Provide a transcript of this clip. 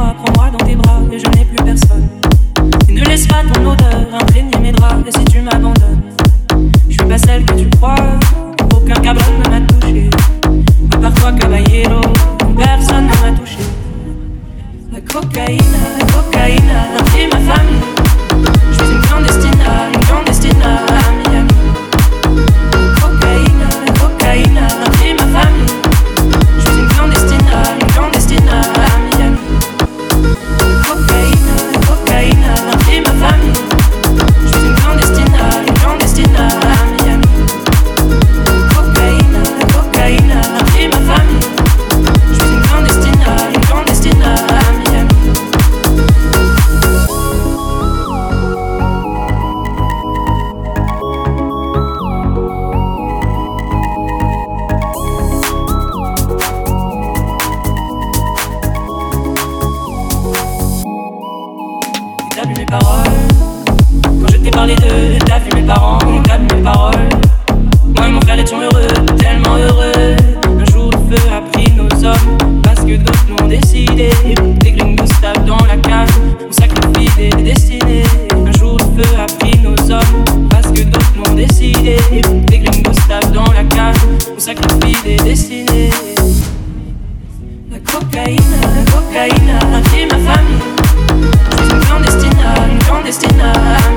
prends-moi dans tes bras et je n'ai plus personne. Et ne laisse pas ton odeur imprégner mes draps. Et si tu m'abandonnes, je suis pas celle que tu crois. Aucun cabron ne m'a touché. À part toi, caballero, personne ne m'a touché. La cocaïne remplit ma famille. Je suis une clandestina à Miami. La cocaïne remplit ma famille. Je suis une clandestina à Miami. La cocaïne remplit ma famille. Je suis une clandestina à Miami. La cocaïne remplit ma famille. Je suis une clandestina à Miami. T'as vu mes paroles. Quand je t'ai parlé d'eux, t'as vu mes parents, t'as vu mes paroles. Moi et mon frère étions heureux, tellement heureux. Un jour le feu a pris nos hommes, parce que d'autres l'ont décidé. Des gringos tapent dans la cage, on sacrifie des destinées. Un jour le feu a pris nos hommes, parce que d'autres l'ont décidé. Des gringos tapent dans la cage, on sacrifie des destinées. La cocaïne remplit ma famille. Je suis une clandestina à